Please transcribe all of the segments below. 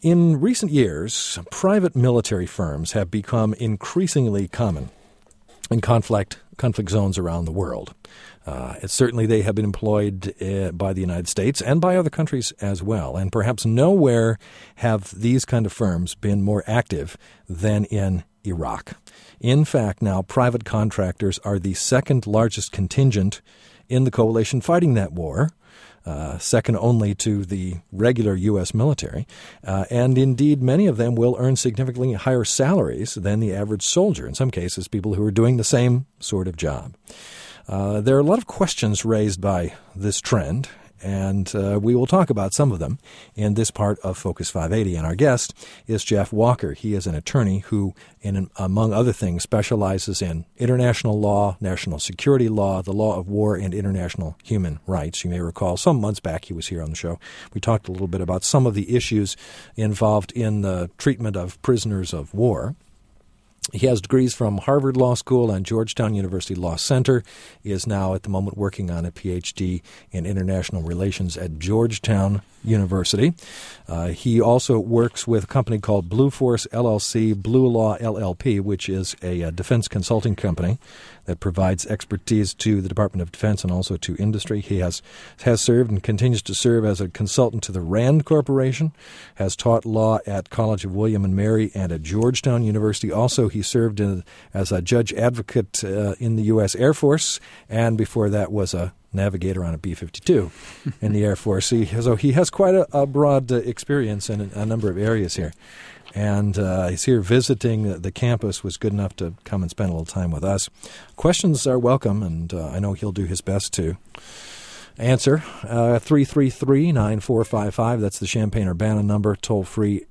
In recent years, private military firms have become increasingly common in conflict zones around the world. Certainly they have been employed by the United States and by other countries as well. And perhaps nowhere have these kind of firms been more active than in Iraq. In fact, now private contractors are the second largest contingent in the coalition fighting that war, second only to the regular U.S. military. And indeed, many of them will earn significantly higher salaries than the average soldier, in some cases people who are doing the same sort of job. There are a lot of questions raised by this trend, and we will talk about some of them in this part of Focus 580. And our guest is Jeff Walker. He is an attorney who, among other things, specializes in international law, national security law, the law of war, and international human rights. You may recall some months back he was here on the show. We talked a little bit about some of the issues involved in the treatment of prisoners of war. He has degrees from Harvard Law School and Georgetown University Law Center. He is now at the moment working on a Ph.D. in international relations at Georgetown University. He also works with a company called Blue Force LLC, Blue Law LLP, which is a defense consulting company that provides expertise to the Department of Defense and also to industry. He has served and continues to serve as a consultant to the RAND Corporation, has taught law at College of William and Mary and at Georgetown University. Also, he served as a judge advocate in the U.S. Air Force, and before that was a navigator on a B-52 in the Air Force. So he has quite a broad experience in a number of areas here. And he's here visiting the campus, was good enough to come and spend a little time with us. Questions are welcome, and I know he'll do his best to answer. 333-9455, that's the Champaign-Urbana number, toll-free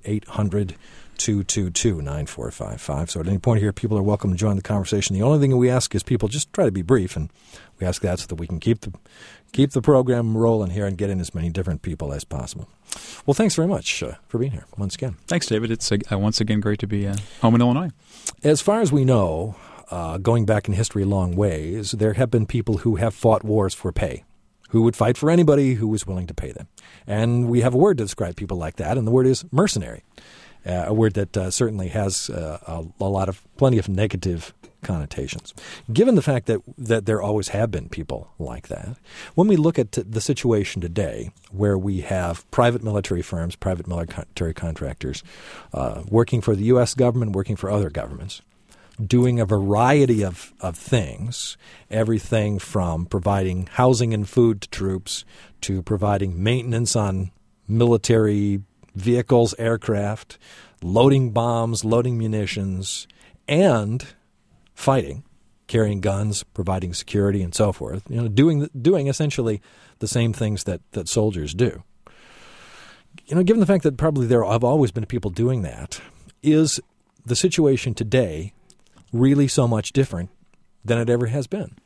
800-222-9455. So at any point here, people are welcome to join the conversation. The only thing we ask is people just try to be brief, and we ask that so that we can keep the program rolling here and get in as many different people as possible. Well, thanks very much for being here once again. Thanks, David. It's once again great to be home in Illinois. As far as we know, going back in history a long ways, there have been people who have fought wars for pay, who would fight for anybody who was willing to pay them. And we have a word to describe people like that, and the word is mercenary, a word that certainly has plenty of negative connotations. Given the fact that there always have been people like that, when we look at the situation today where we have private military firms, private military contractors working for the U.S. government, working for other governments, doing a variety of things, everything from providing housing and food to troops to providing maintenance on military vehicles, aircraft, loading bombs, loading munitions, and fighting, carrying guns, providing security, and so forth, doing essentially the same things that soldiers do. Given the fact that probably there have always been people doing that, is the situation today really so much different than it ever has been?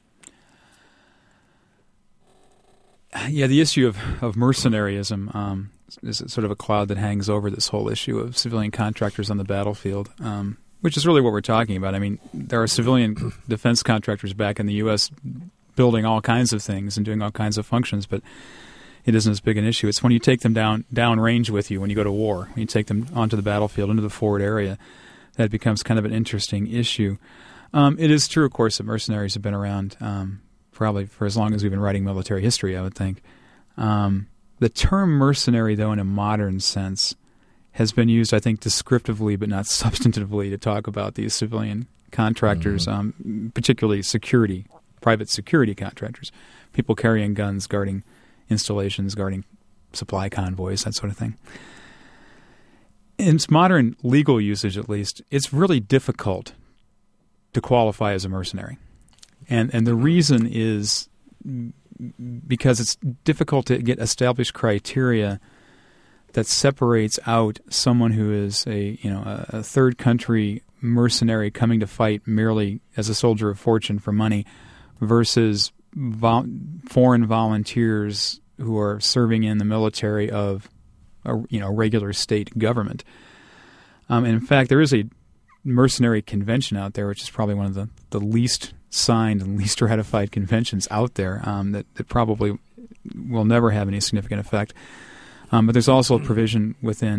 Yeah, the issue of mercenaryism is sort of a cloud that hangs over this whole issue of civilian contractors on the battlefield, which is really what we're talking about. I mean, there are civilian defense contractors back in the U.S. building all kinds of things and doing all kinds of functions, but it isn't as big an issue. It's when you take them down range with you when you go to war, when you take them onto the battlefield, into the forward area, that becomes kind of an interesting issue. It is true, of course, that mercenaries have been around probably for as long as we've been writing military history, I would think. The term mercenary, though, in a modern sense, has been used, I think, descriptively but not substantively to talk about these civilian contractors, particularly private security contractors, people carrying guns, guarding installations, guarding supply convoys, that sort of thing. In its modern legal usage, at least, it's really difficult to qualify as a mercenary. And the reason is because it's difficult to get established criteria that separates out someone who is a third country mercenary coming to fight merely as a soldier of fortune for money versus foreign volunteers who are serving in the military of a regular state government. And in fact, there is a mercenary convention out there, which is probably one of the least signed and least ratified conventions out there that probably will never have any significant effect. But there's also a provision within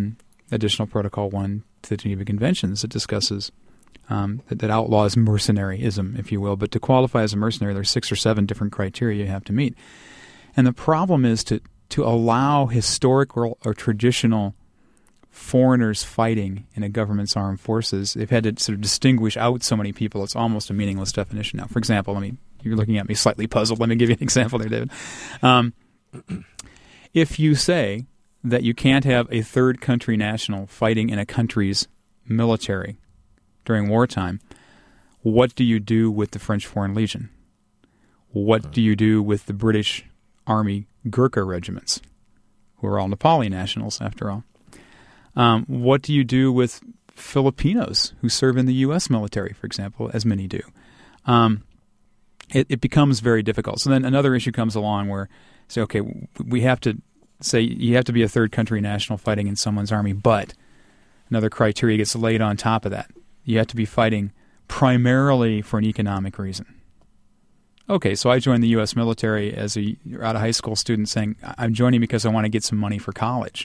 Additional Protocol 1 to the Geneva Conventions that discusses that outlaws mercenaryism, if you will. But to qualify as a mercenary, there's 6 or 7 different criteria you have to meet. And the problem is to allow historical or traditional foreigners fighting in a government's armed forces. They've had to sort of distinguish out so many people, it's almost a meaningless definition now. For example, you're looking at me slightly puzzled. Let me give you an example there, David. If you say that you can't have a third country national fighting in a country's military during wartime, what do you do with the French Foreign Legion? What do you do with the British Army Gurkha regiments, who are all Nepali nationals, after all? What do you do with Filipinos who serve in the U.S. military, for example, as many do? It becomes very difficult. So then another issue comes along where, say, okay, we have to say you have to be a third country national fighting in someone's army, but another criteria gets laid on top of that. You have to be fighting primarily for an economic reason. Okay, so I joined the U.S. military as a out-of-high school student saying, I'm joining because I want to get some money for college.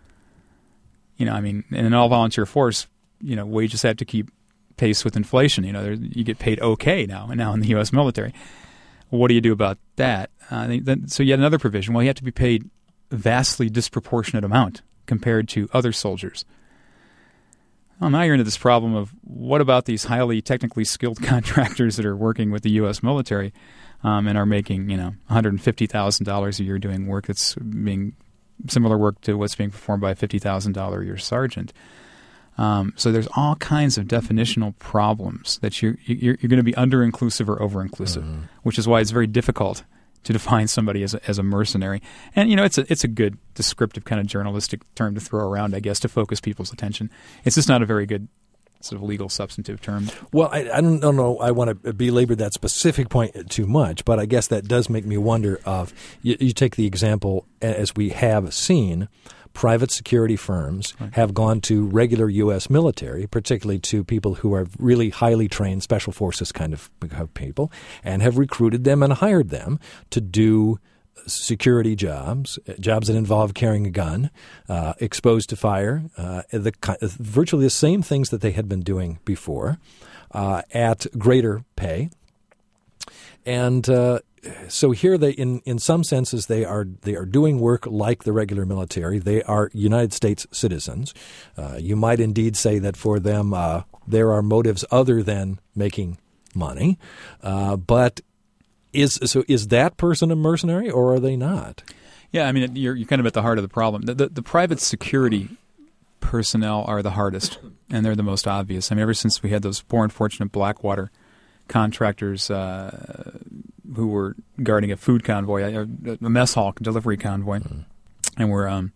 In an all-volunteer force, wages have to keep pace with inflation. You get paid okay now in the U.S. military. What do you do about that? So yet another provision. Well, you have to be paid a vastly disproportionate amount compared to other soldiers. Well, now you're into this problem of what about these highly technically skilled contractors that are working with the U.S. military and are making, $150,000 a year doing work that's being similar work to what's being performed by a $50,000 a year sergeant. So there's all kinds of definitional problems that you're going to be under-inclusive or over-inclusive, which is why it's very difficult to define somebody as a mercenary. And, it's a good descriptive kind of journalistic term to throw around, I guess, to focus people's attention. It's just not a very good sort of legal substantive term. Well, I don't know. I want to belabor that specific point too much, but I guess that does make me wonder of, you take the example, as we have seen, private security firms have gone to regular U.S. military, particularly to people who are really highly trained special forces kind of people, and have recruited them and hired them to do security jobs that involve carrying a gun, exposed to fire, virtually the same things that they had been doing before, at greater pay. And so here in some senses, they are doing work like the regular military. They are United States citizens. You might indeed say that for them there are motives other than making money. But is that person a mercenary, or are they not? Yeah, you're kind of at the heart of the problem. The private security personnel are the hardest, and they're the most obvious. Ever since we had those poor unfortunate Blackwater contractors who were guarding a food convoy, a mess hall delivery convoy, and were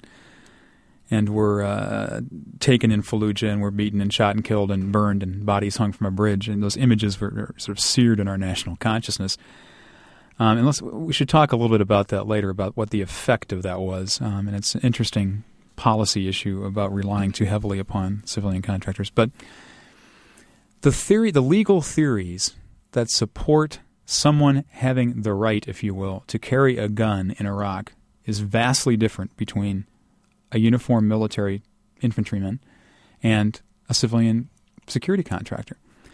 taken in Fallujah and were beaten and shot and killed and burned and bodies hung from a bridge. And those images were sort of seared in our national consciousness. We should talk a little bit about that later, about what the effect of that was. And it's an interesting policy issue about relying too heavily upon civilian contractors. But the legal theories that support someone having the right, if you will, to carry a gun in Iraq is vastly different between a uniformed military infantryman and a civilian security contractor.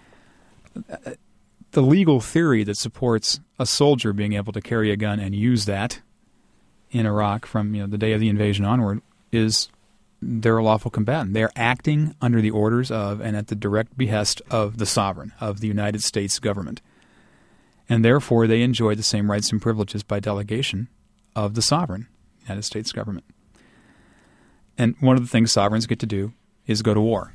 The legal theory that supports a soldier being able to carry a gun and use that in Iraq from the day of the invasion onward is they're a lawful combatant. They're acting under the orders of and at the direct behest of the sovereign, of the United States government. And therefore they enjoy the same rights and privileges by delegation of the sovereign, United States government. And one of the things sovereigns get to do is go to war.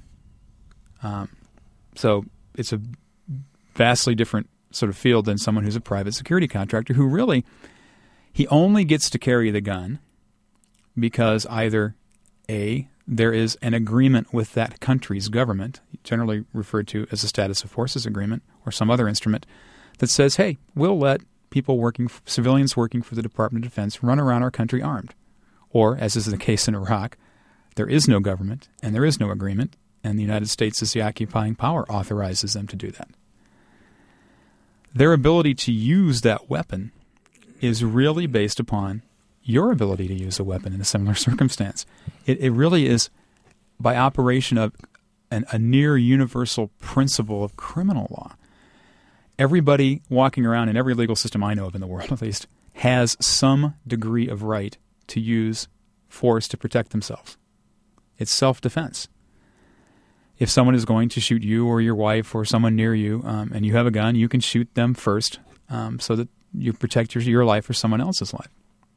So it's a vastly different sort of field than someone who's a private security contractor who really, he only gets to carry the gun because either A, there is an agreement with that country's government, generally referred to as a status of forces agreement or some other instrument, that says, hey, we'll let civilians working for the Department of Defense run around our country armed. Or, as is the case in Iraq, there is no government and there is no agreement, and the United States as the occupying power authorizes them to do that. Their ability to use that weapon is really based upon your ability to use a weapon in a similar circumstance. It really is by operation of a near universal principle of criminal law. Everybody walking around in every legal system I know of in the world, at least, has some degree of right to use force to protect themselves. It's self-defense. If someone is going to shoot you or your wife or someone near you, and you have a gun, you can shoot them first so that you protect your life or someone else's life.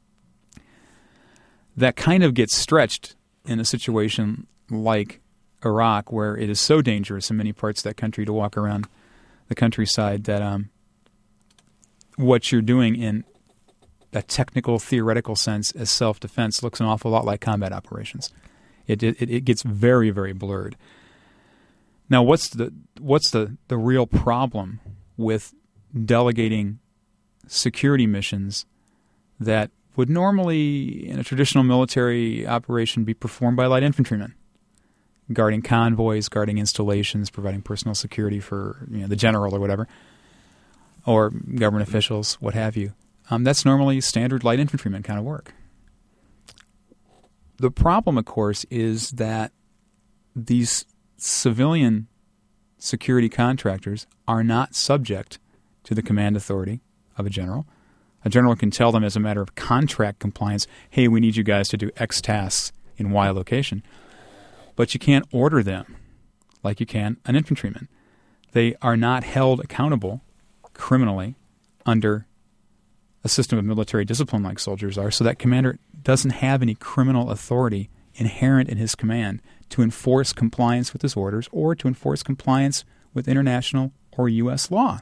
That kind of gets stretched in a situation like Iraq, where it is so dangerous in many parts of that country to walk around the countryside that what you're doing in a technical, theoretical sense as self-defense looks an awful lot like combat operations. It gets very, very blurred. Now, what's the real problem with delegating security missions that would normally, in a traditional military operation, be performed by light infantrymen, guarding convoys, guarding installations, providing personal security for the general or whatever, or government officials, what have you. That's normally standard light infantryman kind of work. The problem, of course, is that these civilian security contractors are not subject to the command authority of a general. A general can tell them as a matter of contract compliance, hey, we need you guys to do X tasks in Y location. But you can't order them like you can an infantryman. They are not held accountable criminally under a system of military discipline like soldiers are, so that commander doesn't have any criminal authority inherent in his command to enforce compliance with his orders or to enforce compliance with international or U.S. law.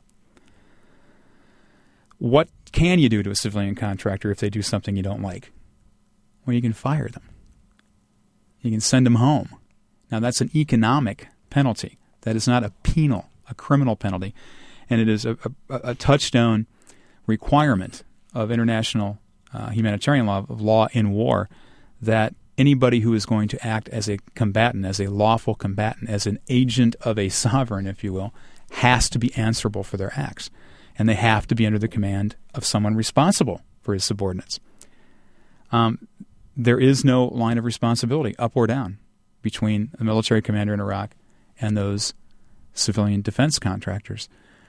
What can you do to a civilian contractor if they do something you don't like? Well, you can fire them. You can send them home. Now, that's an economic penalty. That is not a criminal penalty. And it is a touchstone requirement of international humanitarian law, of law in war, that anybody who is going to act as a combatant, as a lawful combatant, as an agent of a sovereign, if you will, has to be answerable for their acts. And they have to be under the command of someone responsible for his subordinates. There is no line of responsibility, up or down, between a military commander in Iraq and those civilian defense contractors.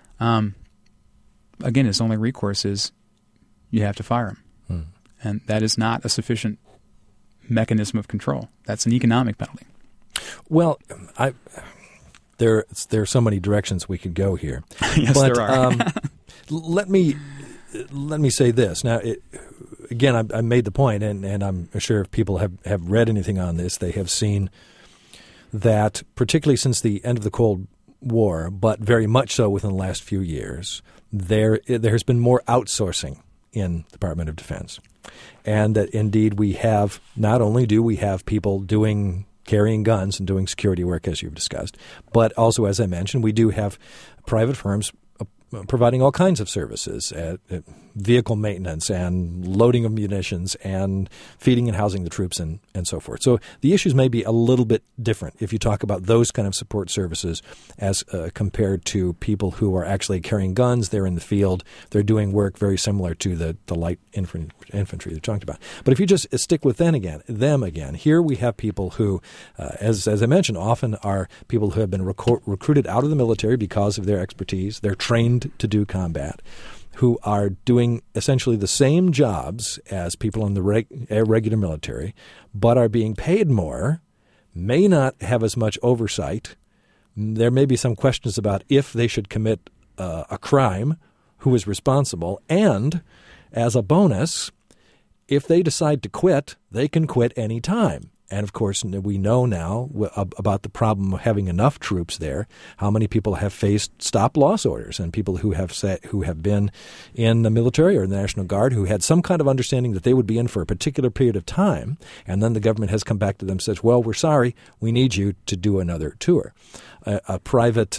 Again, his only recourse is you have to fire him. And that is not a sufficient mechanism of control. That's an economic penalty. Well, there are so many directions we could go here. Yes, but, there are. let me say this. Now, again, I made the point, and I'm sure if people have read anything on this, they have seen that particularly since the end of the Cold War, but very much so within the last few years, there has been more outsourcing in the Department of Defense. And that indeed we have, not only do we have people carrying guns and doing security work, as you've discussed, but also, as I mentioned, we do have private firms providing all kinds of services, vehicle maintenance and loading of munitions and feeding and housing the troops and so forth. So the issues may be a little bit different if you talk about those kind of support services as compared to people who are actually carrying guns. They're in the field. They're doing work very similar to the light infantry they talked about. But if you just stick with them again, here we have people who, as I mentioned, often are people who have been recruited out of the military because of their expertise. They're trained to do combat, who are doing essentially the same jobs as people in the regular military, but are being paid more, may not have as much oversight. There may be some questions about if they should commit a crime, who is responsible, and as a bonus, if they decide to quit, they can quit any time. And, of course, we know now about the problem of having enough troops there, how many people have faced stop-loss orders, and people who have been in the military or the National Guard who had some kind of understanding that they would be in for a particular period of time, and then the government has come back to them and says, well, we're sorry, we need you to do another tour. A private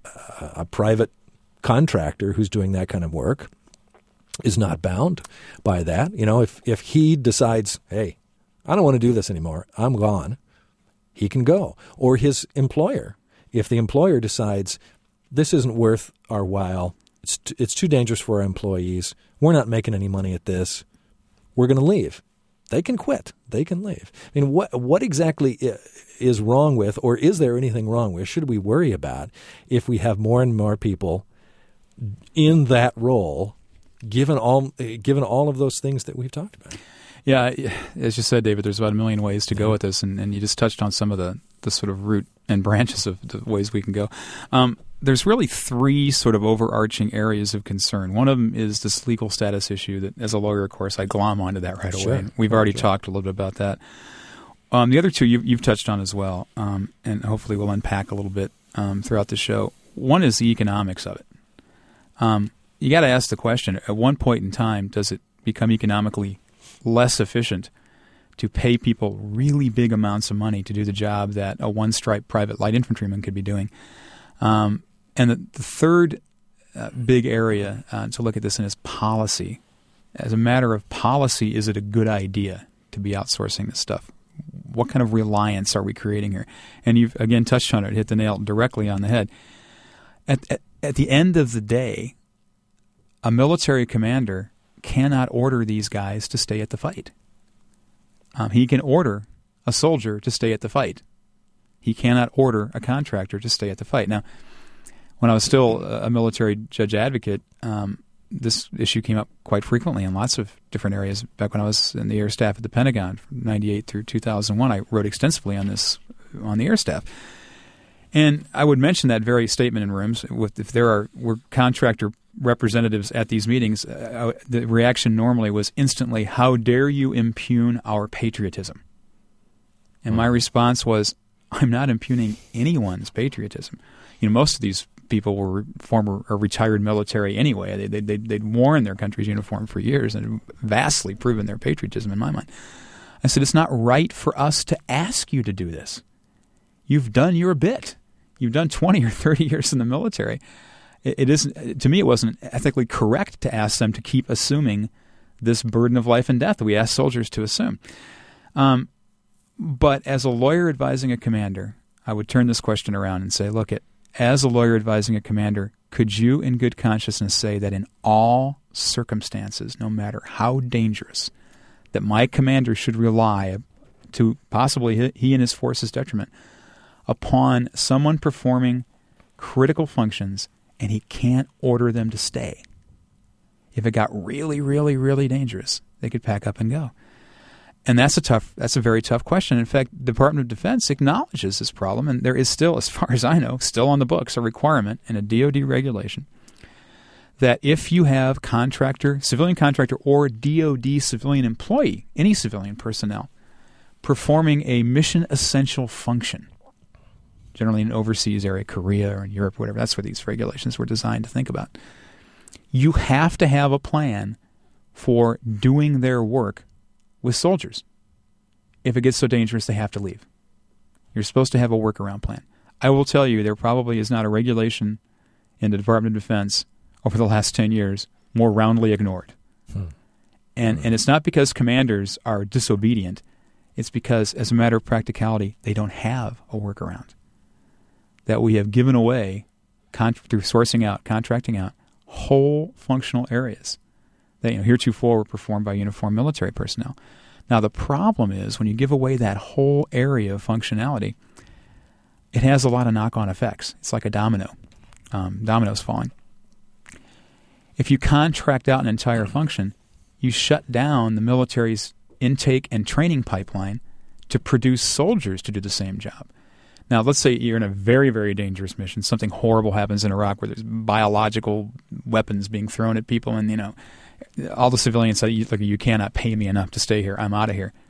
contractor who's doing that kind of work is not bound by that. If he decides, hey, I don't want to do this anymore, I'm gone, he can go. Or his employer. If the employer decides this isn't worth our while, it's too dangerous for our employees, we're not making any money at this, we're going to leave. they can quit. They can leave. I mean, what exactly is wrong with, or is there anything wrong with, should we worry about if we have more and more people in that role, given all of those things that we've talked about? Yeah, as you said, David, there's about a million ways to go with this, and you just touched on some of the sort of root and branches of the ways we can go. There's really three sort of overarching areas of concern. One of them is this legal status issue that, as a lawyer, of course, I glom onto that right away. And we've already talked a little bit about that. The other two you've touched on as well, and hopefully we'll unpack a little bit throughout the show. One is the economics of it. You got to ask the question, at one point in time, does it become economically less efficient to pay people really big amounts of money to do the job that a one-stripe private light infantryman could be doing? And the third big area to look at this in is policy. As a matter of policy, is it a good idea to be outsourcing this stuff? What kind of reliance are we creating here? And you've, again, touched on it, hit the nail directly on the head. At the end of the day, a military commander cannot order these guys to stay at the fight. He can order a soldier to stay at the fight. He cannot order a contractor to stay at the fight. Now, when I was still a military judge advocate, this issue came up quite frequently in lots of different areas. Back when I was in the Air Staff at the Pentagon from 98 through 2001, I wrote extensively on this on the Air Staff. And I would mention that very statement in rooms. If there were contractor representatives at these meetings, the reaction normally was instantly, "How dare you impugn our patriotism?" And my response was, I'm not impugning anyone's patriotism. Most of these people were former or retired military anyway. They'd worn their country's uniform for years and vastly proven their patriotism in my mind. I said, it's not right for us to ask you to do this. You've done your bit. You've done 20 or 30 years in the military. It isn't, to me, it wasn't ethically correct to ask them to keep assuming this burden of life and death that we ask soldiers to assume. But as a lawyer advising a commander, I would turn this question around and say, look, as a lawyer advising a commander, could you in good consciousness say that in all circumstances, no matter how dangerous, that my commander should rely, to possibly he and his force's detriment, upon someone performing critical functions and he can't order them to stay? If it got really, really, really dangerous, they could pack up and go. And that's a very tough question. In fact, the Department of Defense acknowledges this problem, and there is still, as far as I know, still on the books, a requirement in a DoD regulation that if you have civilian contractor, or DoD civilian employee, any civilian personnel, performing a mission essential function, generally in an overseas area, Korea or in Europe, whatever, that's what these regulations were designed to think about, you have to have a plan for doing their work with soldiers. If it gets so dangerous, they have to leave. You're supposed to have a workaround plan. I will tell you, there probably is not a regulation in the Department of Defense over the last 10 years more roundly ignored. And it's not because commanders are disobedient. It's because, as a matter of practicality, they don't have a workaround. That we have given away, through sourcing out, contracting out, whole functional areas that heretofore were performed by uniformed military personnel. Now, the problem is when you give away that whole area of functionality, it has a lot of knock-on effects. It's like a domino. Dominoes falling. If you contract out an entire function, you shut down the military's intake and training pipeline to produce soldiers to do the same job. Now, let's say you're in a very, very dangerous mission. Something horrible happens in Iraq where there's biological weapons being thrown at people, and all the civilians say, "Look, you cannot pay me enough to stay here. I'm out of here."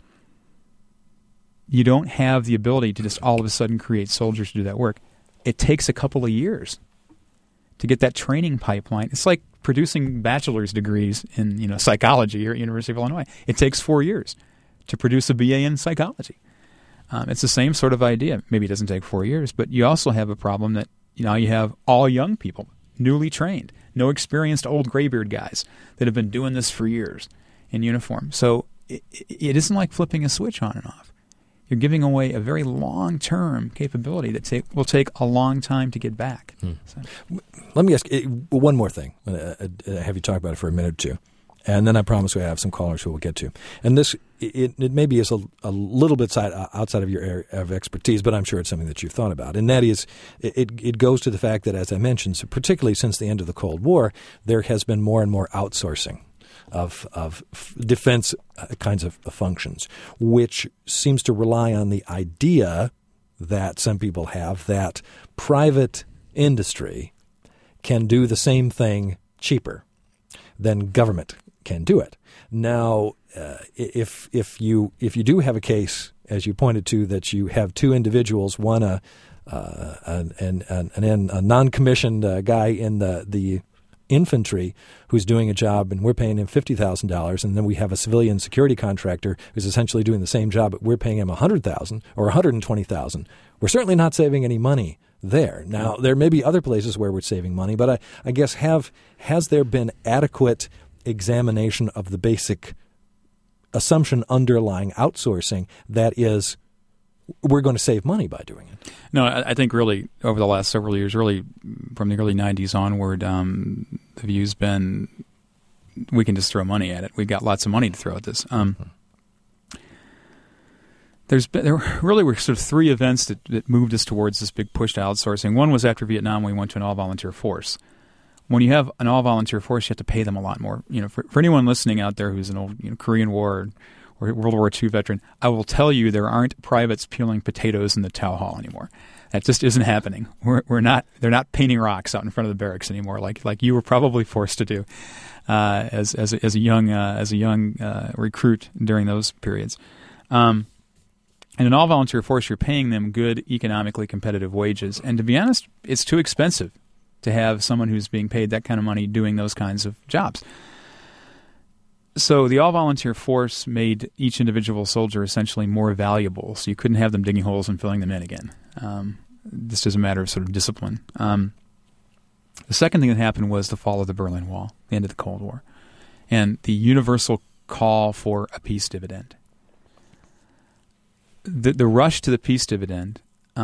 You don't have the ability to just all of a sudden create soldiers to do that work. It takes a couple of years to get that training pipeline. It's like producing bachelor's degrees in psychology here at University of Illinois. It takes 4 years to produce a BA in psychology. It's the same sort of idea. Maybe it doesn't take 4 years, but you also have a problem that you have all young people, newly trained, no experienced old graybeard guys that have been doing this for years in uniform. So it isn't like flipping a switch on and off. You're giving away a very long-term capability that will take a long time to get back. So. Let me ask one more thing. Have you talk about it for a minute or two. And then I promise we have some callers who we'll get to. And this, it maybe is a little bit outside of your area of expertise, but I'm sure it's something that you've thought about. And that is, it goes to the fact that, as I mentioned, so particularly since the end of the Cold War, there has been more and more outsourcing of defense kinds of functions, which seems to rely on the idea that some people have that private industry can do the same thing cheaper than government can do it. Now, if you do have a case, as you pointed to, that you have two individuals, one a non-commissioned guy in the infantry who's doing a job and we're paying him $50,000, and then we have a civilian security contractor who's essentially doing the same job, but we're paying him $100,000 or $120,000. We're certainly not saving any money there. Now, there may be other places where we're saving money, but I guess has there been adequate examination of the basic assumption underlying outsourcing that is we're going to save money by doing it? No, I think really over the last several years, really from the early 90s onward, the view's been we can just throw money at it. We've got lots of money to throw at this. There really were sort of three events that moved us towards this big push to outsourcing. One was after Vietnam, we went to an all-volunteer force. When you have an all-volunteer force, you have to pay them a lot more. For anyone listening out there who's an old Korean War or World War II veteran, I will tell you there aren't privates peeling potatoes in the Tow Hall anymore. That just isn't happening. We're not. They're not painting rocks out in front of the barracks anymore, like you were probably forced to do as a young recruit during those periods. In an all-volunteer force, you're paying them good, economically competitive wages. And to be honest, it's too expensive to have someone who's being paid that kind of money doing those kinds of jobs. So the all-volunteer force made each individual soldier essentially more valuable, so you couldn't have them digging holes and filling them in again. This is a matter of sort of discipline. The second thing that happened was the fall of the Berlin Wall, the end of the Cold War, and the universal call for a peace dividend. The rush to the peace dividend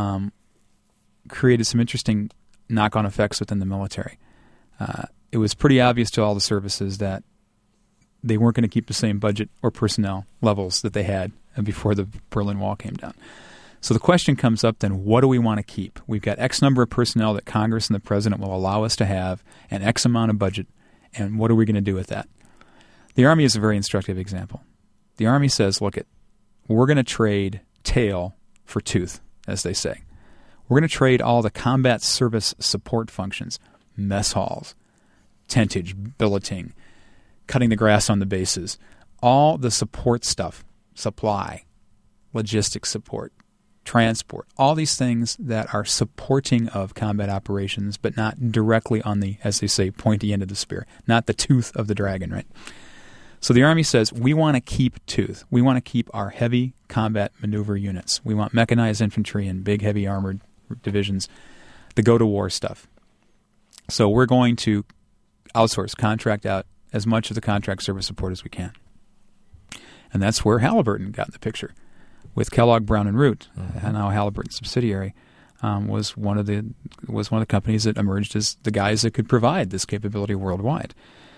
created some interesting knock-on effects within the military. It was pretty obvious to all the services that they weren't going to keep the same budget or personnel levels that they had before the Berlin Wall came down. So the question comes up then, what do we want to keep? We've got X number of personnel that Congress and the President will allow us to have, and X amount of budget, and what are we going to do with that? The Army is a very instructive example. The Army says, look, we're going to trade tail for tooth, as they say. We're going to trade all the combat service support functions, mess halls, tentage, billeting, cutting the grass on the bases, all the support stuff, supply, logistics support, transport, all these things that are supporting of combat operations, but not directly on the, as they say, pointy end of the spear, not the tooth of the dragon, right? So the Army says, we want to keep tooth. We want to keep our heavy combat maneuver units. We want mechanized infantry and big, heavy armored divisions, the go-to-war stuff. So we're going to outsource, contract out as much of the contract service support as we can. And that's where Halliburton got in the picture. With Kellogg, Brown & Root, and now Halliburton subsidiary, was one of the companies that emerged as the guys that could provide this capability worldwide.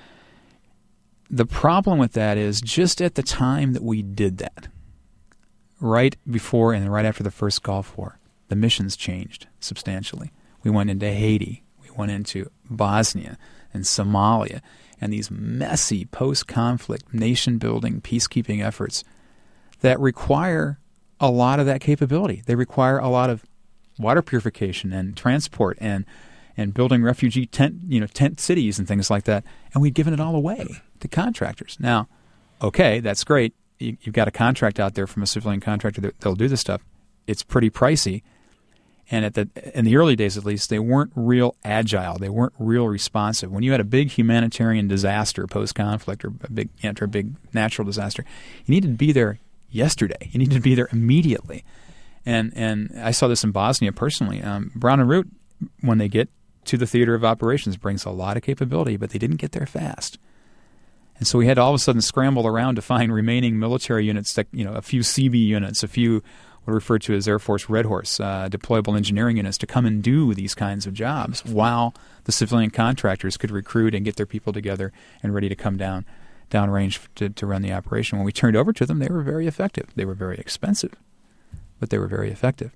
The problem with that is just at the time that we did that, right before and right after the first Gulf War, the missions changed substantially. We went into Haiti. We went into Bosnia and Somalia, and these messy post-conflict nation-building peacekeeping efforts that require a lot of that capability. They require a lot of water purification and transport and building refugee tent cities and things like that, and we'd given it all away to contractors. Now, okay, that's great. You've got a contract out there from a civilian contractor that they'll do this stuff. It's pretty pricey, and in the early days at least, they weren't real agile. They weren't real responsive. When you had a big humanitarian disaster post-conflict or a big natural disaster, you needed to be there yesterday. You needed to be there immediately. And I saw this in Bosnia personally. Brown & Root, when they get to the theater of operations, brings a lot of capability, but they didn't get there fast. And so we had to all of a sudden scramble around to find remaining military units, that, a few CB units, a few what are referred to as Air Force Red Horse, deployable engineering units to come and do these kinds of jobs while the civilian contractors could recruit and get their people together and ready to come down downrange to run the operation. When we turned over to them, they were very effective. They were very expensive, but they were very effective.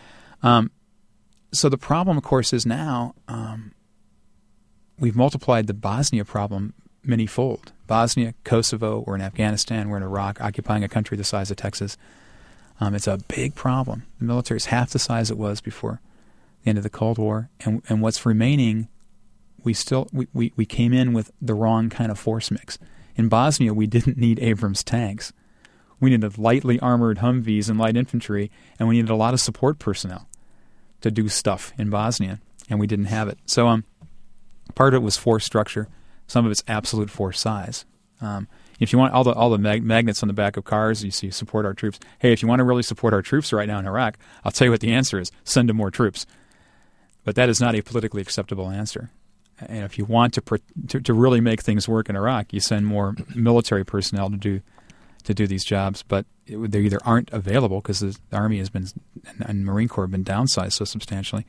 So the problem, of course, is now we've multiplied the Bosnia problem many-fold. Bosnia, Kosovo, we're in Afghanistan, we're in Iraq, occupying a country the size of Texas. It's a big problem. The military is half the size it was before the end of the Cold War, and what's remaining, we came in with the wrong kind of force mix. In Bosnia, we didn't need Abrams tanks. We needed lightly armored Humvees and light infantry, and we needed a lot of support personnel to do stuff in Bosnia, and we didn't have it. So part of it was force structure. Some of it's absolute force size. If you want all the magnets on the back of cars, you see support our troops. Hey, if you want to really support our troops right now in Iraq, I'll tell you what the answer is: send them more troops. But that is not a politically acceptable answer. And if you want to really make things work in Iraq, you send more military personnel to do these jobs. But they either aren't available because the Army has been and Marine Corps have been downsized so substantially,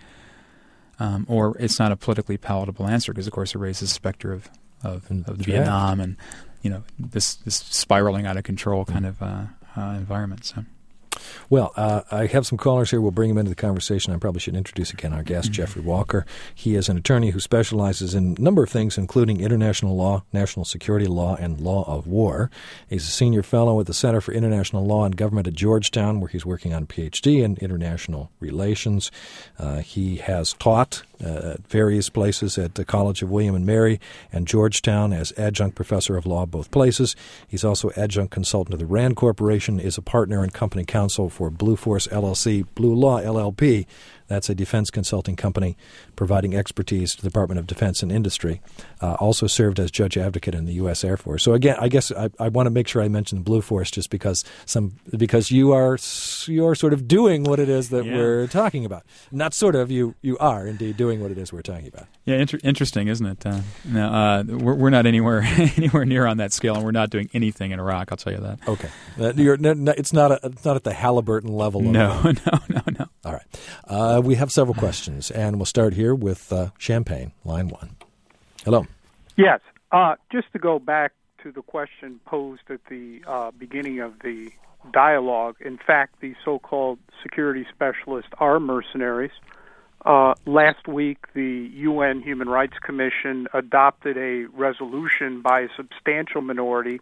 or it's not a politically palatable answer because, of course, it raises the specter of Vietnam and this spiraling out of control kind of environment. So. Well, I have some callers here. We'll bring them into the conversation. I probably should introduce again our guest, Jeffrey Walker. He is an attorney who specializes in a number of things, including international law, national security law, and law of war. He's a senior fellow at the Center for International Law and Government at Georgetown, where he's working on a PhD in international relations. He has taught at various places at the College of William and Mary and Georgetown as adjunct professor of law both places. He's also adjunct consultant of the RAND Corporation, is a partner and company counsel for Blue Force LLC, Blue Law LLP. That's a defense consulting company providing expertise to the Department of Defense and Industry. Also served as judge advocate in the U.S. Air Force. So again, I guess I want to make sure I mention the Blue Force just because you're sort of doing what it is that we're talking about. Not sort of, you are indeed doing what it is we're talking about. Yeah, interesting, isn't it? We're not anywhere near on that scale, and we're not doing anything in Iraq. I'll tell you that. Okay, it's not at the Halliburton level. No. All right. We have several questions, and we'll start here with Champaign, line 1. Hello. Yes. Just to go back to the question posed at the beginning of the dialogue, in fact, the so-called security specialists are mercenaries. Last week, the UN Human Rights Commission adopted a resolution by a substantial majority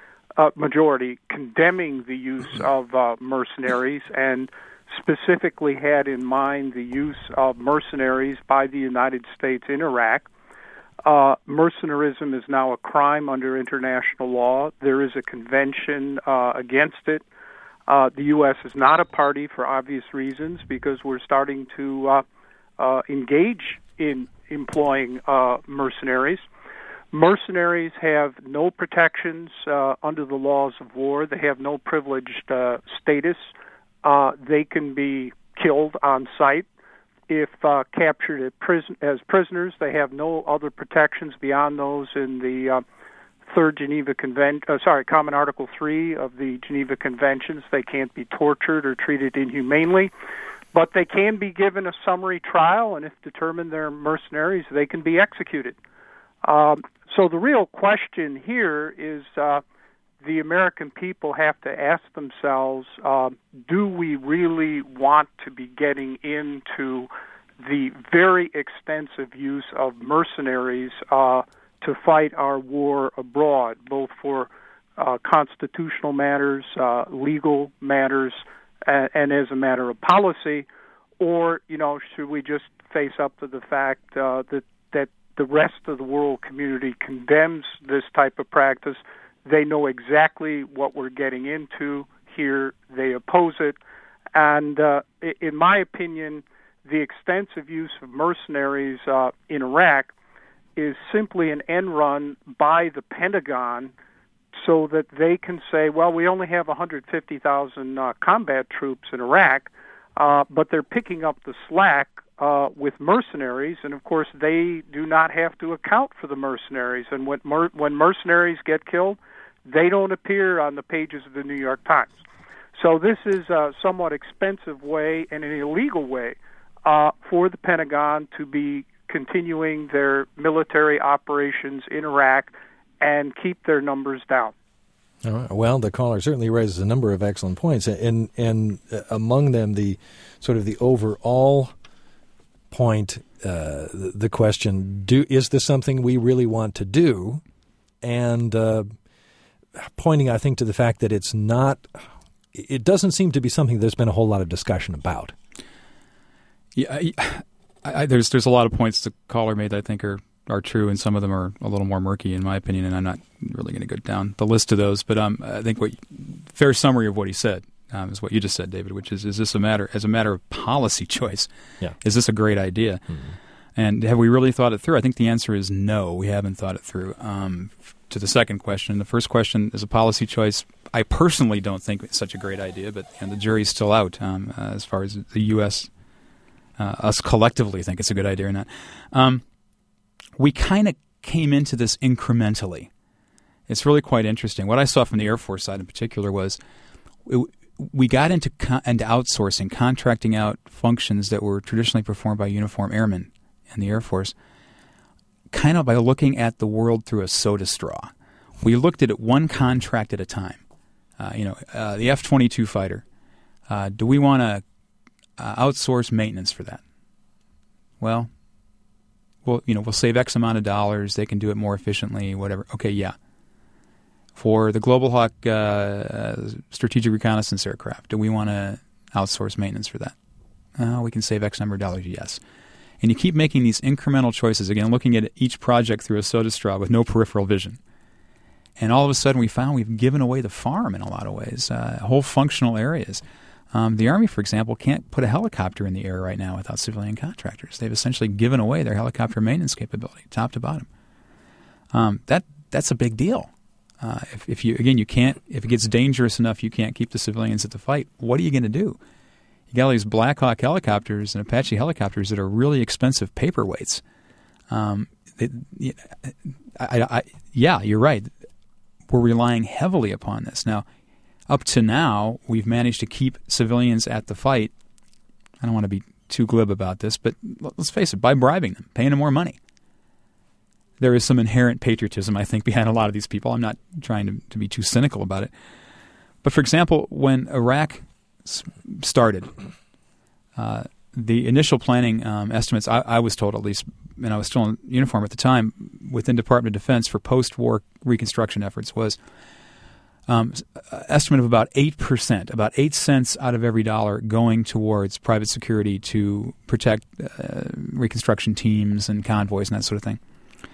condemning the use of mercenaries and specifically had in mind the use of mercenaries by the United States in Iraq. Mercenarism is now a crime under international law. There is a convention against it. The U.S. is not a party for obvious reasons because we're starting to engage in employing mercenaries. Mercenaries have no protections under the laws of war. They have no privileged status. They can be killed on sight. If captured as prisoners, they have no other protections beyond those in the Common Article 3 of the Geneva Conventions. They can't be tortured or treated inhumanely, but they can be given a summary trial, and if determined they're mercenaries, they can be executed. So the real question here is the American people have to ask themselves, do we really want to be getting into the very extensive use of mercenaries to fight our war abroad, both for constitutional matters, legal matters, and as a matter of policy, or, should we just face up to the fact that the rest of the world community condemns this type of practice? They know exactly what we're getting into here. They oppose it. And in my opinion, the extensive use of mercenaries in Iraq is simply an end run by the Pentagon so that they can say, well, we only have 150,000 combat troops in Iraq, but they're picking up the slack with mercenaries, and of course they do not have to account for the mercenaries. And when mercenaries get killed, they don't appear on the pages of the New York Times. So this is a somewhat expensive way and an illegal way for the Pentagon to be continuing their military operations in Iraq and keep their numbers down. All right. Well, the caller certainly raises a number of excellent points, and among them the sort of the overall point, the question: is this something we really want to do? And pointing, I think, to the fact that it's not. It doesn't seem to be something there's been a whole lot of discussion about. Yeah, there's a lot of points the caller made that I think are true, and some of them are a little more murky in my opinion, and I'm not really going to go down the list of those. But I think fair summary of what he said is what you just said, David, which is this a matter of policy choice? Yeah. Is this a great idea? Mm-hmm. And have we really thought it through? I think the answer is no, we haven't thought it through. To the second question, the first question is a policy choice. I personally don't think it's such a great idea, but the jury's still out as far as the U.S., us collectively think it's a good idea or not. We kind of came into this incrementally. It's really quite interesting. What I saw from the Air Force side in particular was we got into outsourcing, contracting out functions that were traditionally performed by uniformed airmen in the Air Force, kind of by looking at the world through a soda straw. We looked at it one contract at a time. The F-22 fighter. Do we want to outsource maintenance for that? Well, we'll save X amount of dollars. They can do it more efficiently, whatever. Okay, yeah. For the Global Hawk strategic reconnaissance aircraft, do we want to outsource maintenance for that? We can save X number of dollars, yes. And you keep making these incremental choices, again, looking at each project through a soda straw with no peripheral vision. And all of a sudden we found we've given away the farm in a lot of ways, whole functional areas. The Army, for example, can't put a helicopter in the air right now without civilian contractors. They've essentially given away their helicopter maintenance capability, top to bottom. That's a big deal. If it gets dangerous enough, you can't keep the civilians at the fight. What are you going to do? You got all these Black Hawk helicopters and Apache helicopters that are really expensive paperweights. Yeah, you're right. We're relying heavily upon this. Now, up to now, we've managed to keep civilians at the fight. I don't want to be too glib about this, but let's face it, by bribing them, paying them more money. There is some inherent patriotism, I think, behind a lot of these people. I'm not trying to be too cynical about it. But, for example, when Iraq started, the initial planning estimates, I was told at least, and I was still in uniform at the time, within Department of Defense for post-war reconstruction efforts was estimate of about 8%, about 8 cents out of every dollar going towards private security to protect reconstruction teams and convoys and that sort of thing.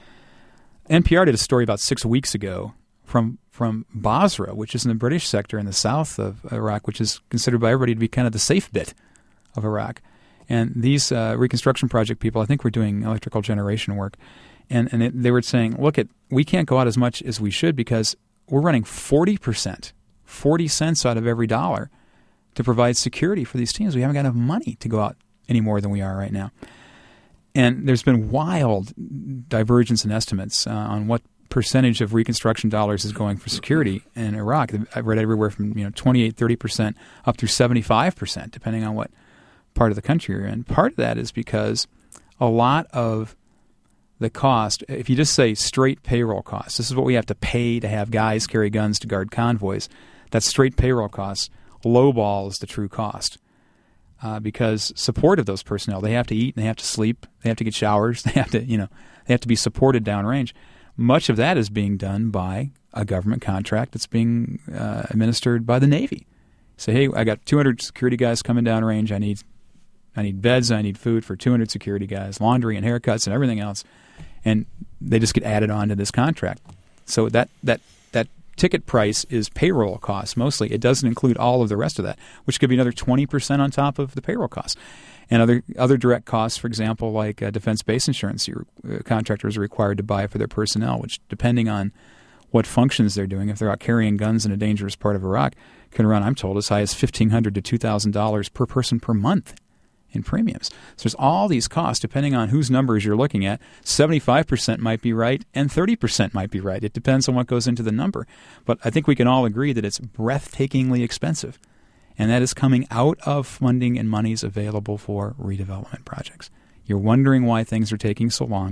NPR did a story about 6 weeks ago from Basra, which is in the British sector in the south of Iraq, which is considered by everybody to be kind of the safe bit of Iraq. And these reconstruction project people, I think, were doing electrical generation work. And they were saying, look, we can't go out as much as we should because we're running 40%, 40 cents out of every dollar to provide security for these teams. We haven't got enough money to go out any more than we are right now. And there's been wild divergence in estimates on what percentage of reconstruction dollars is going for security in Iraq. I've read everywhere from 28, 30% up through 75%, depending on what part of the country you're in. Part of that is because a lot of the cost, if you just say straight payroll costs, this is what we have to pay to have guys carry guns to guard convoys, that's straight payroll costs, lowballs the true cost. Because support of those personnel, they have to eat and they have to sleep, they have to get showers, they have to be supported downrange. Much of that is being done by a government contract that's being administered by the Navy. Say, hey, I got 200 security guys coming downrange. I need beds, I need food for 200 security guys, laundry and haircuts and everything else, and they just get added on to this contract. So that ticket price is payroll costs mostly. It doesn't include all of the rest of that, which could be another 20% on top of the payroll costs. And other direct costs, for example, like defense base insurance, your contractors are required to buy for their personnel, which, depending on what functions they're doing, if they're out carrying guns in a dangerous part of Iraq, can run, I'm told, as high as $1,500 to $2,000 per person per month in premiums. So there's all these costs, depending on whose numbers you're looking at. 75% might be right and 30% might be right. It depends on what goes into the number. But I think we can all agree that it's breathtakingly expensive. And that is coming out of funding and monies available for redevelopment projects. You're wondering why things are taking so long.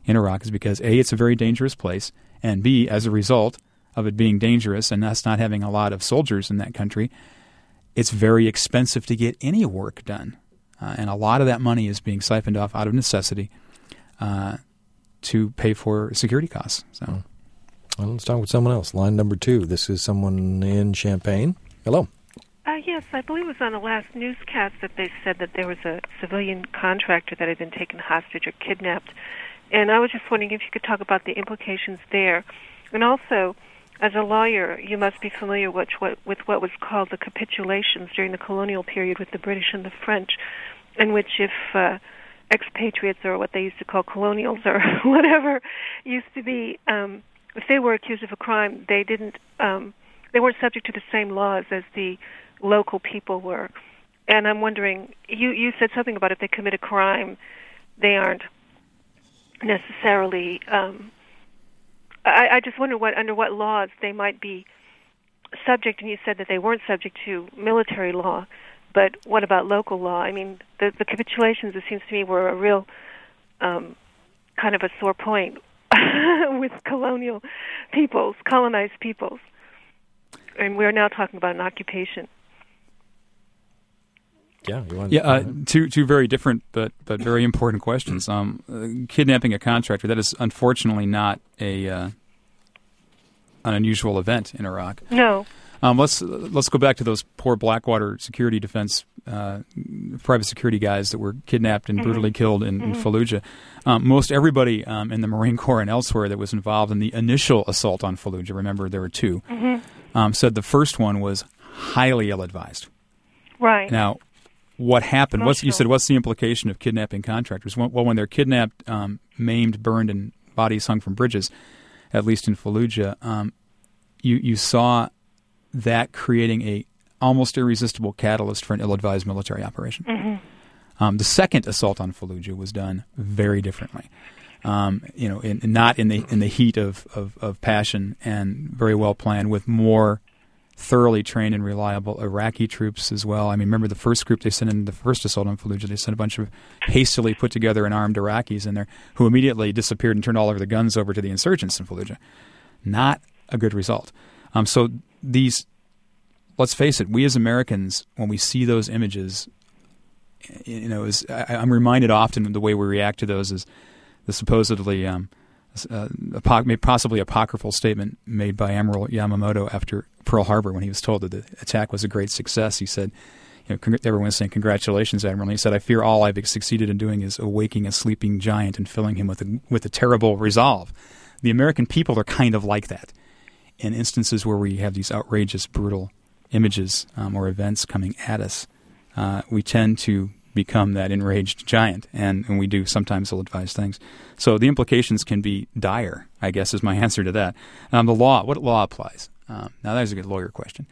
in Iraq is because A, it's a very dangerous place, and B, as a result of it being dangerous and us not having a lot of soldiers in that country, it's very expensive to get any work done. And a lot of that money is being siphoned off out of necessity to pay for security costs. So, well, let's talk with someone else. Line number 2. This is someone in Champaign. Hello. Yes, I believe it was on the last newscast that they said that there was a civilian contractor that had been taken hostage or kidnapped. And I was just wondering if you could talk about the implications there. And also, as a lawyer, you must be familiar with what was called the capitulations during the colonial period with the British and the French, in which if expatriates, or what they used to call colonials or whatever, used to be, if they were accused of a crime, they weren't subject to the same laws as the local people were. And I'm wondering, you said something about if they commit a crime, they aren't necessarily... I just wonder under what laws they might be subject, and you said that they weren't subject to military law, but what about local law? I mean, the capitulations, it seems to me, were a real kind of a sore point with colonized peoples. And we're now talking about an occupation. Yeah, two very different but very important questions. Kidnapping a contractor, that is unfortunately not an unusual event in Iraq. No. Let's go back to those poor Blackwater security defense private security guys that were kidnapped and brutally killed in Fallujah. Most everybody in the Marine Corps and elsewhere that was involved in the initial assault on Fallujah, remember there were 2, said the first one was highly ill-advised. Right. Now, what happened? What's the implication of kidnapping contractors? Well, when they're kidnapped, maimed, burned, and bodies hung from bridges, at least in Fallujah, you saw that creating a almost irresistible catalyst for an ill-advised military operation. The second assault on Fallujah was done very differently. Not in the heat of passion, and very well planned, with more thoroughly trained and reliable Iraqi troops as well. I mean, remember the first group they sent in the first assault on Fallujah? They sent a bunch of hastily put together and armed Iraqis in there who immediately disappeared and turned all of the guns over to the insurgents in Fallujah. Not a good result. So these, let's face it, we as Americans, when we see those images, I'm reminded often of the way we react to those is the supposedly possibly apocryphal statement made by Admiral Yamamoto after Pearl Harbor when he was told that the attack was a great success. He said, everyone was saying, "Congratulations, Admiral." And he said, "I fear all I've succeeded in doing is awaking a sleeping giant and filling him with a terrible resolve." The American people are kind of like that. In instances where we have these outrageous, brutal images or events coming at us, we tend to become that enraged giant, and we do sometimes ill-advised things. So the implications can be dire, I guess, is my answer to that. The law, what law applies? Now, that's a good lawyer question.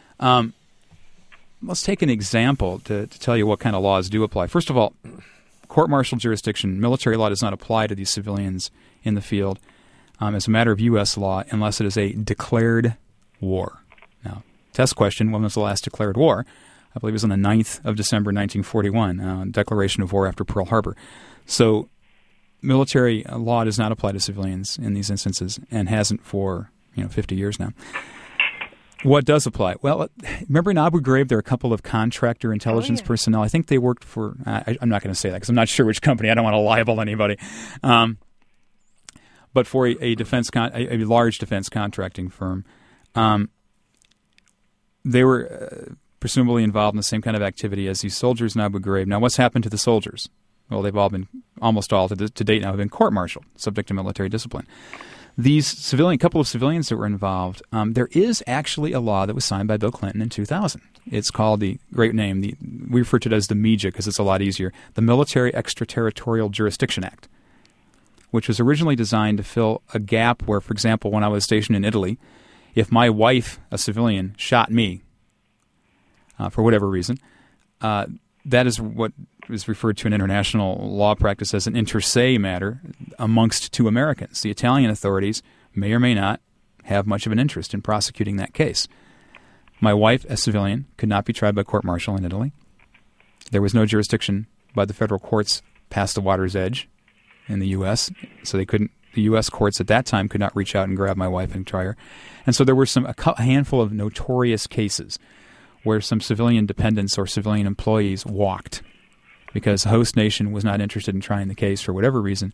Let's take an example to tell you what kind of laws do apply. First of all, court-martial jurisdiction, military law does not apply to these civilians in the field as a matter of U.S. law unless it is a declared war. Now, test question, when was the last declared war? I believe it was on the 9th of December, 1941, declaration of war after Pearl Harbor. So military law does not apply to civilians in these instances and hasn't for 50 years now. What does apply? Well, remember in Abu Ghraib there are a couple of contractor intelligence personnel. I think they worked for, I'm not going to say that because I'm not sure which company. I don't want to libel anybody. But for a large defense contracting firm, they were presumably involved in the same kind of activity as these soldiers in Abu Ghraib. Now, what's happened to the soldiers? Well, they've all been, almost all to date now, have been court-martialed, subject to military discipline. These couple of civilians that were involved, there is actually a law that was signed by Bill Clinton in 2000. It's called we refer to it as the MIJA because it's a lot easier, the Military Extraterritorial Jurisdiction Act, which was originally designed to fill a gap where, for example, when I was stationed in Italy, if my wife, a civilian, shot me for whatever reason, that is what is referred to in international law practice as an inter se matter amongst two Americans. The Italian authorities may or may not have much of an interest in prosecuting that case. My wife, a civilian, could not be tried by court-martial in Italy. There was no jurisdiction by the federal courts past the water's edge in the U.S., so the U.S. courts at that time could not reach out and grab my wife and try her. And so there were a handful of notorious cases where some civilian dependents or civilian employees walked because the host nation was not interested in trying the case for whatever reason,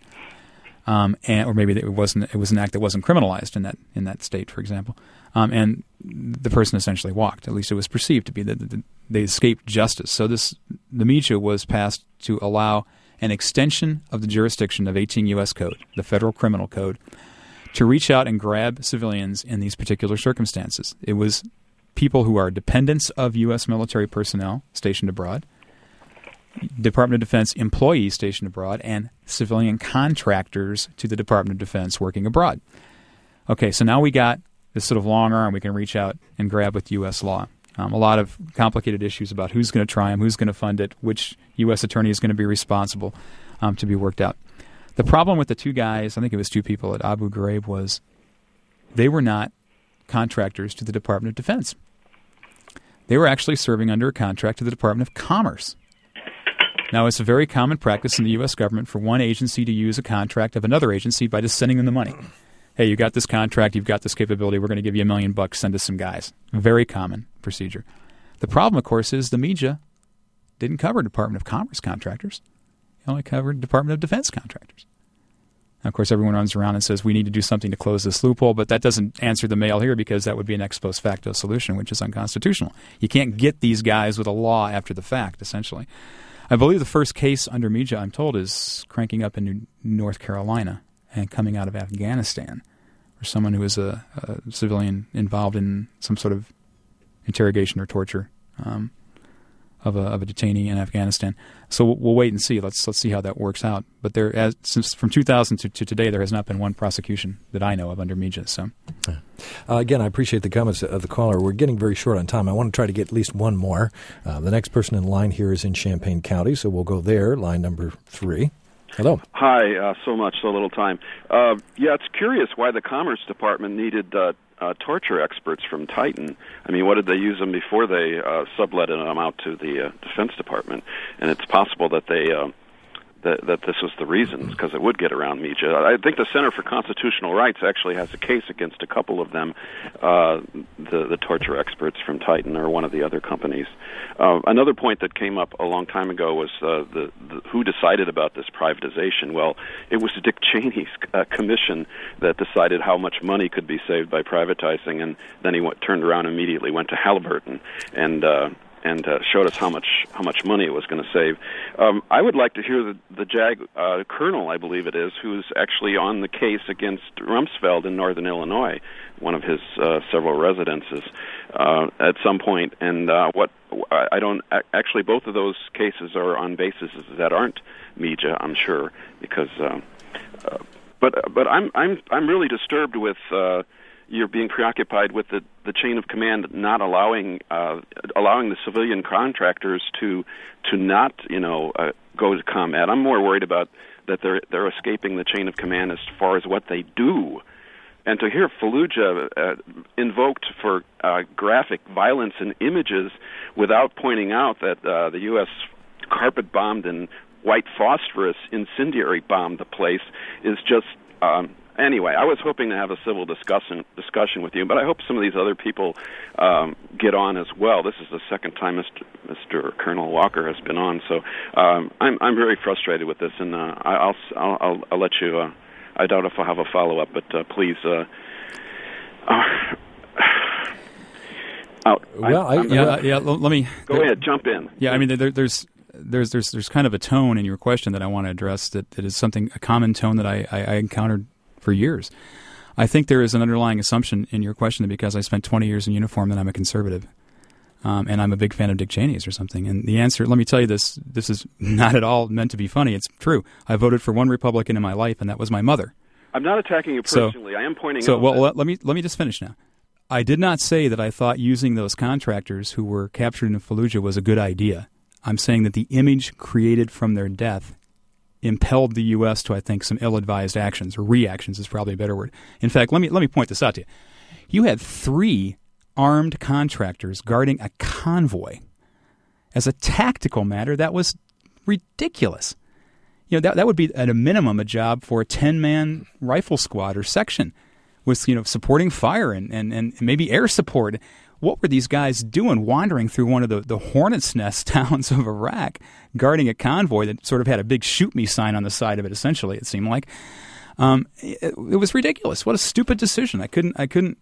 or maybe it was an act that wasn't criminalized in that state, for example, and the person essentially walked. At least it was perceived to be that they escaped justice. So the MIJA was passed to allow an extension of the jurisdiction of 18 U.S. Code, the Federal Criminal Code, to reach out and grab civilians in these particular circumstances. It was people who are dependents of U.S. military personnel stationed abroad, Department of Defense employees stationed abroad, and civilian contractors to the Department of Defense working abroad. Okay, so now we got this sort of long arm we can reach out and grab with U.S. law. A lot of complicated issues about who's going to try them, who's going to fund it, which U.S. attorney is going to be responsible to be worked out. The problem with the two guys, I think it was two people at Abu Ghraib, was they were not contractors to the Department of Defense. They were actually serving under a contract to the Department of Commerce. Now, it's a very common practice in the U.S. government for one agency to use a contract of another agency by just sending them the money. Hey, you got this contract, you've got this capability, we're going to give you $1 million, send us some guys. Very common procedure. The problem, of course, is the MIJA didn't cover Department of Commerce contractors. It only covered Department of Defense contractors. Now, of course, everyone runs around and says we need to do something to close this loophole, but that doesn't answer the mail here because that would be an ex post facto solution, which is unconstitutional. You can't get these guys with a law after the fact, essentially. I believe the first case under MIJA, I'm told, is cranking up in North Carolina and coming out of Afghanistan, or someone who is a civilian involved in some sort of interrogation or torture of a detainee in Afghanistan. So we'll wait and see. Let's see how that works out. But since from 2000 to today, there has not been one prosecution that I know of under MIJA. So, again, I appreciate the comments of the caller. We're getting very short on time. I want to try to get at least one more. The next person in line here is in Champaign County, so we'll go there. Line number 3. Hello. Hi. So little time. It's curious why the Commerce Department needed torture experts from Titan. I mean, what did they use them before they subletted them out to the Defense Department? And it's possible that they that this was the reason, because it would get around MIJA. I think the Center for Constitutional Rights actually has a case against a couple of them, the torture experts from Titan or one of the other companies. Another point that came up a long time ago was the who decided about this privatization. Well, it was Dick Cheney's commission that decided how much money could be saved by privatizing, and then he turned around and immediately went to Halliburton and showed us how much money it was going to save. I would like to hear the JAG colonel, I believe it is, who's actually on the case against Rumsfeld in Northern Illinois, one of his several residences, at some point. And actually both of those cases are on bases that aren't MIJA, I'm sure, because. But I'm really disturbed with. You're being preoccupied with the chain of command not allowing the civilian contractors to not go to combat. I'm more worried about that they're escaping the chain of command as far as what they do, and to hear Fallujah invoked for graphic violence and images without pointing out that the U.S. carpet bombed and white phosphorus incendiary bombed the place is just. Anyway, I was hoping to have a civil discussion with you, but I hope some of these other people get on as well. This is the second time Mr. Colonel Walker has been on, so I'm very frustrated with this, and I'll let you. I doubt if I'll have a follow up, but please. Let me go ahead. Jump in. Yeah, I mean, there's kind of a tone in your question that I want to address that is a common tone that I encountered for years. I think there is an underlying assumption in your question that because I spent 20 years in uniform that I'm a conservative, and I'm a big fan of Dick Cheney's or something. And the answer, let me tell you this is not at all meant to be funny. It's true. I voted for one Republican in my life, and that was my mother. I'm not attacking you personally. I am pointing out. Let me just finish now. I did not say that I thought using those contractors who were captured in Fallujah was a good idea. I'm saying that the image created from their death impelled the U.S. to, I think, some ill-advised actions, or reactions is probably a better word. In fact, let me point this out to you. You had 3 armed contractors guarding a convoy. As a tactical matter, that was ridiculous. that would be at a minimum a job for a 10-man rifle squad or section with supporting fire and maybe air support. What were these guys doing wandering through one of the hornet's nest towns of Iraq, guarding a convoy that sort of had a big shoot me sign on the side of it, essentially, it seemed like. It was ridiculous. What a stupid decision. I couldn't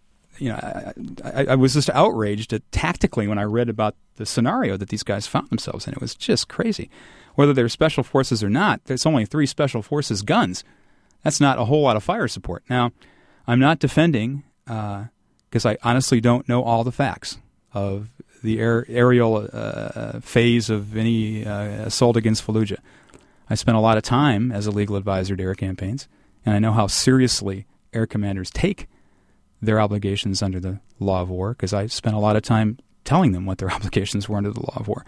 I was just outraged tactically when I read about the scenario that these guys found themselves in. It was just crazy. Whether they're special forces or not, there's only 3 special forces guns. That's not a whole lot of fire support. Now, I'm not defending, because I honestly don't know all the facts of the aerial phase of any assault against Fallujah. I spent a lot of time as a legal advisor to air campaigns, and I know how seriously air commanders take their obligations under the law of war, because I spent a lot of time telling them what their obligations were under the law of war.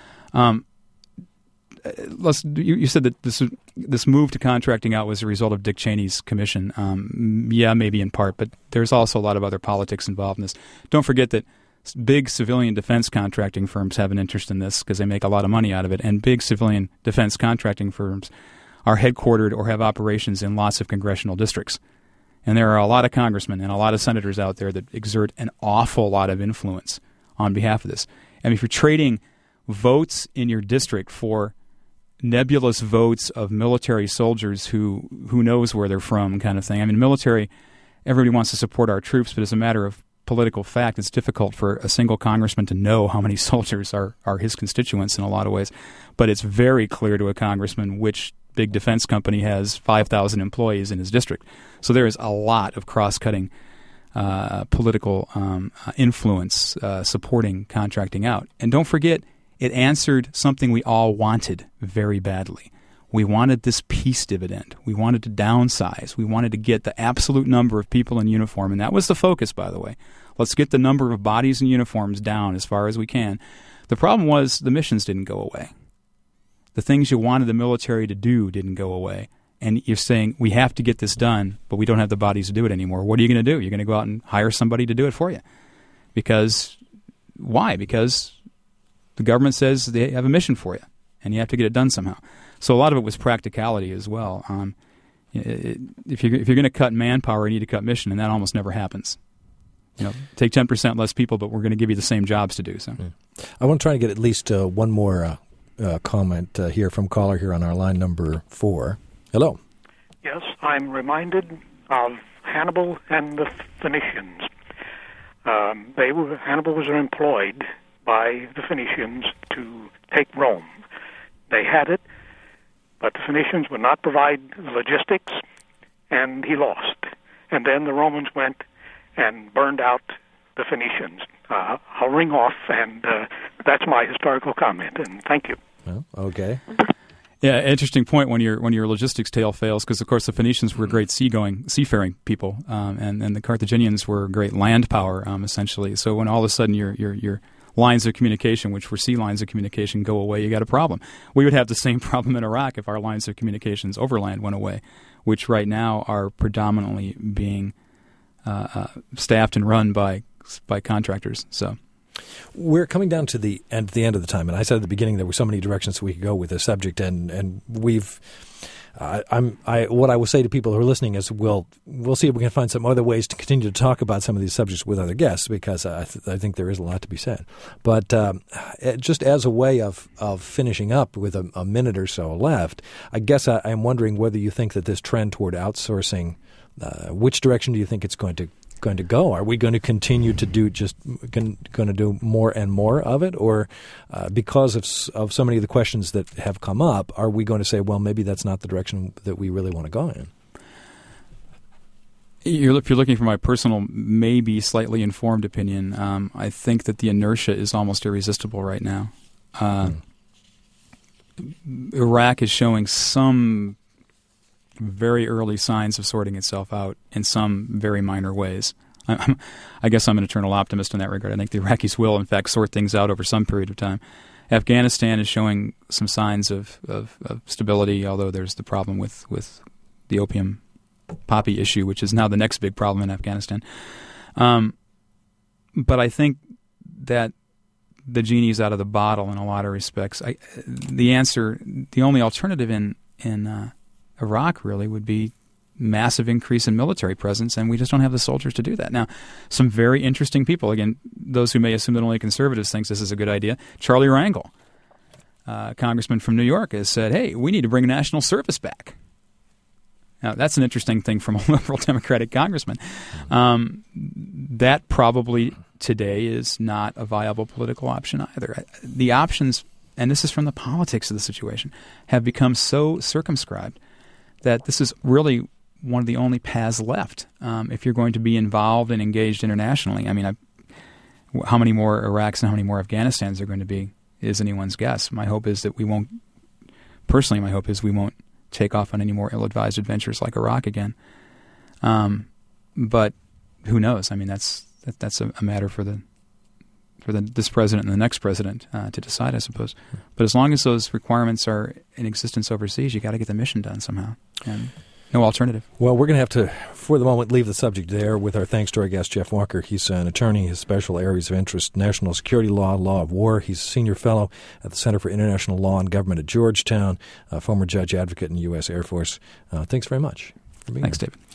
You said that this move to contracting out was a result of Dick Cheney's commission. Yeah, maybe in part, but there's also a lot of other politics involved in this. Don't forget that big civilian defense contracting firms have an interest in this because they make a lot of money out of it, and big civilian defense contracting firms are headquartered or have operations in lots of congressional districts. And there are a lot of congressmen and a lot of senators out there that exert an awful lot of influence on behalf of this. And if you're trading votes in your district for nebulous votes of military soldiers who knows where they're from kind of thing. I mean, military, everybody wants to support our troops, but as a matter of political fact, it's difficult for a single congressman to know how many soldiers are his constituents in a lot of ways. But it's very clear to a congressman which big defense company has 5,000 employees in his district. So there is a lot of cross-cutting political influence supporting contracting out. And don't forget, it answered something we all wanted very badly. We wanted this peace dividend. We wanted to downsize. We wanted to get the absolute number of people in uniform, and that was the focus, by the way. Let's get the number of bodies and uniforms down as far as we can. The problem was the missions didn't go away. The things you wanted the military to do didn't go away. And you're saying, we have to get this done, but we don't have the bodies to do it anymore. What are you going to do? You're going to go out and hire somebody to do it for you. Why? Because the government says they have a mission for you, and you have to get it done somehow. So a lot of it was practicality as well. If you're going to cut manpower, you need to cut mission, and that almost never happens. Take 10% less people, but we're going to give you the same jobs to do. So, I want to try to get at least one more comment here from caller here on our line number 4. Hello. Yes, I'm reminded of Hannibal and the Phoenicians. Hannibal was employed by the Phoenicians to take Rome. They had it, but the Phoenicians would not provide logistics, and he lost. And then the Romans went and burned out the Phoenicians. I'll ring off, and that's my historical comment, and thank you. Well, okay. Yeah, interesting point when your logistics tale fails, because of course the Phoenicians were great seafaring people, and the Carthaginians were great land power, essentially. So when all of a sudden your lines of communication, which were sea lines of communication, go away, you got a problem. We would have the same problem in Iraq if our lines of communications overland went away, which right now are predominantly being staffed and run by contractors. So. We're coming down to the end of the time, and I said at the beginning there were so many directions we could go with this subject, and we've. What I will say to people who are listening is we'll see if we can find some other ways to continue to talk about some of these subjects with other guests, because I think there is a lot to be said. But just as a way of finishing up with a minute or so left, I guess I'm wondering whether you think that this trend toward outsourcing, which direction do you think it's going to go? Are we going to continue to do going to do more and more of it, or because of so many of the questions that have come up, are we going to say, well, maybe that's not the direction that we really want to go in? If you're looking for my personal, maybe slightly informed opinion, I think that the inertia is almost irresistible right now. Iraq is showing some very early signs of sorting itself out in some very minor ways. I guess I'm an eternal optimist in that regard. I think the Iraqis will, in fact, sort things out over some period of time. Afghanistan is showing some signs of stability, although there's the problem with the opium poppy issue, which is now the next big problem in Afghanistan. But I think that the genie's out of the bottle in a lot of respects. The only alternative in in Iraq really would be massive increase in military presence, and we just don't have the soldiers to do that. Now, some very interesting people, again, those who may assume that only conservatives think this is a good idea, Charlie Rangel, congressman from New York, has said, hey, we need to bring national service back. Now, that's an interesting thing from a liberal Democratic congressman. That probably today is not a viable political option either. The options, and this is from the politics of the situation, have become so circumscribed that this is really one of the only paths left if you're going to be involved and engaged internationally. I mean, how many more Iraqs and how many more Afghanistans are going to be is anyone's guess. My hope is that we won't take off on any more ill-advised adventures like Iraq again. But who knows? I mean, that's a matter for this president and the next president to decide, I suppose. But as long as those requirements are in existence overseas, you got to get the mission done somehow, and no alternative. Well, we're going to have to, for the moment, leave the subject there with our thanks to our guest, Jeff Walker. He's an attorney. His special areas of interest, national security law, law of war. He's a senior fellow at the Center for International Law and Government at Georgetown, a former judge advocate in the U.S. Air Force. Thanks very much for being Thanks, here. David.